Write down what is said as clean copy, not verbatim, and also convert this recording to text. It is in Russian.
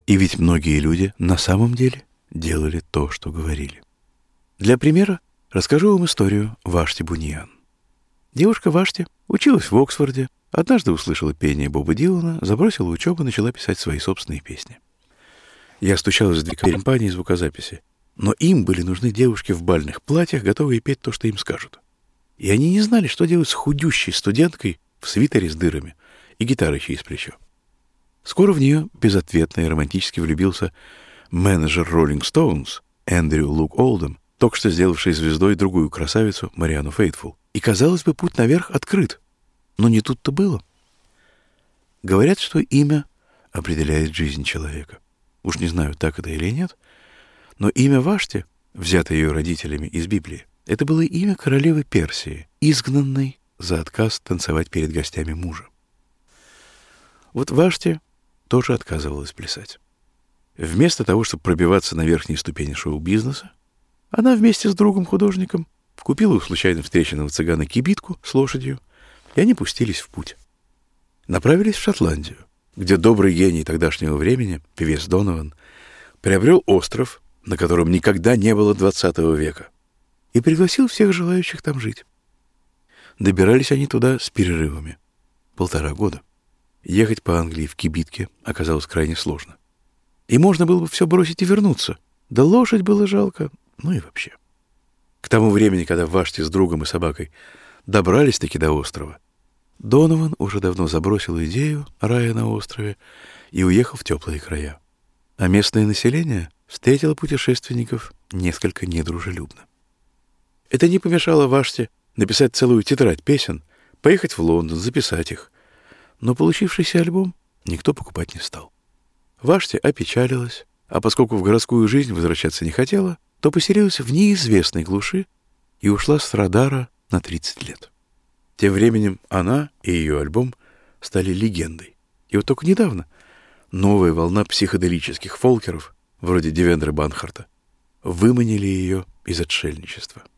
И ведь многие люди на самом деле делали то, что говорили. Для примера расскажу вам историю Вашти Буньян. Девушка Вашти училась в Оксфорде, однажды услышала пение Боба Дилана, забросила учебу и начала писать свои собственные песни. Я стучалась в дверь компании звукозаписи, но им были нужны девушки в бальных платьях, готовые петь то, что им скажут. И они не знали, что делать с худющей студенткой в свитере с дырами и гитарой через плечо. Скоро в нее безответно и романтически влюбился менеджер Rolling Stones Эндрю Лук Олдем, только что сделавший звездой другую красавицу Марианну Фейтфул. И, казалось бы, путь наверх открыт. Но не тут-то было. Говорят, что имя определяет жизнь человека. Уж не знаю, так это или нет, но имя Вашти, взятое ее родителями из Библии, это было имя королевы Персии, изгнанной за отказ танцевать перед гостями мужа. Вот Вашти тоже отказывалась плясать. Вместо того, чтобы пробиваться на верхние ступени шоу-бизнеса, она вместе с другом-художником купила у случайно встреченного цыгана кибитку с лошадью, и они пустились в путь. Направились в Шотландию, где добрый гений тогдашнего времени, певец Донован, приобрел остров, на котором никогда не было 20 века, и пригласил всех желающих там жить. Добирались они туда с перерывами. 1,5 года. Ехать по Англии в кибитке оказалось крайне сложно. И можно было бы все бросить и вернуться. Да лошадь было жалко, ну и вообще. К тому времени, когда Вашти с другом и собакой добрались-таки до острова, Донован уже давно забросил идею рая на острове и уехал в теплые края. А местное население встретило путешественников несколько недружелюбно. Это не помешало Вашти написать целую тетрадь песен, поехать в Лондон, записать их. Но получившийся альбом никто покупать не стал. Вашти опечалилась, а поскольку в городскую жизнь возвращаться не хотела, то поселилась в неизвестной глуши и ушла с радара на 30 лет. Тем временем она и ее альбом стали легендой. И вот только недавно новая волна психоделических фолкеров, вроде Девендры Банхарта, выманили ее из отшельничества.